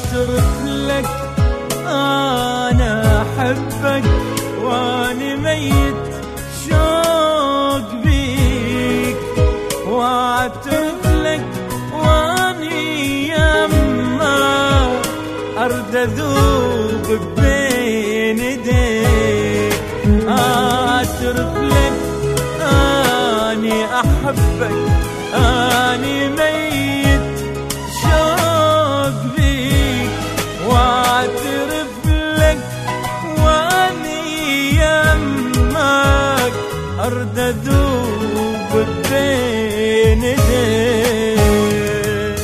واعترف لك انا احبك واني ميت شوق بيك، واعترف لك واني يما ارد اذوب بين ايديك. اعترف لك اني احبك اني ميت شوق بيك، واعترف لك واني يمك ارد اذوب بين ايديك.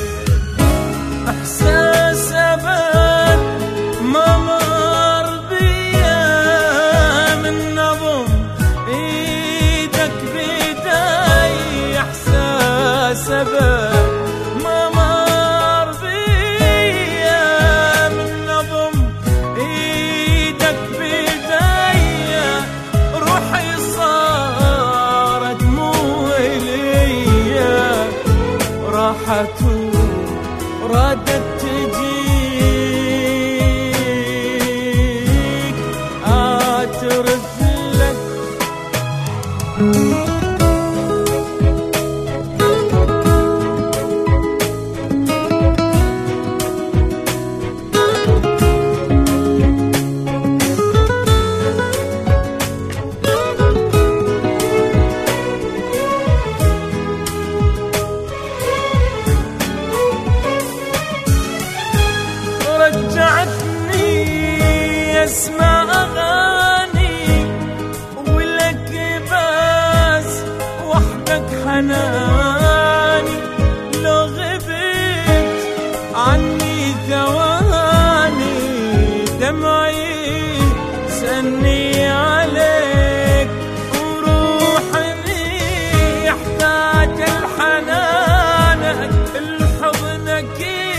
احساس ابد ما مر بيا من نظم ايدك بيداي، احساس ابد ما مر بيا من نظم ايدك بيداي. روحي صارت مو ليا، راحت ورادت تجيك. اعترف لك رجعتني اسمع اغاني ولك بس وحدك حناني. لو غبت عني ثواني دمعي سني عليك، وروحي يحتاج الحنانك الحضنك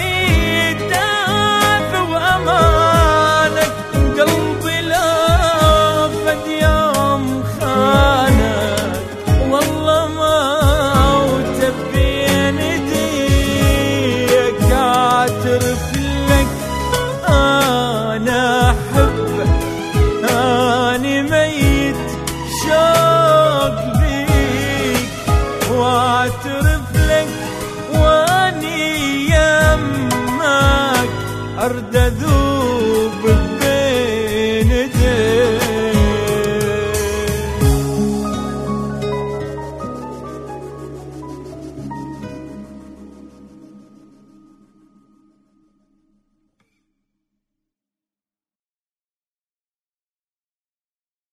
يدافع وامانك. قلبي لا فد يوم خانك والله ما وتبين ايديك. اعترف لك انا احبك اني ميت شوق بيك، واعترف لك واني يمك ارد اذوب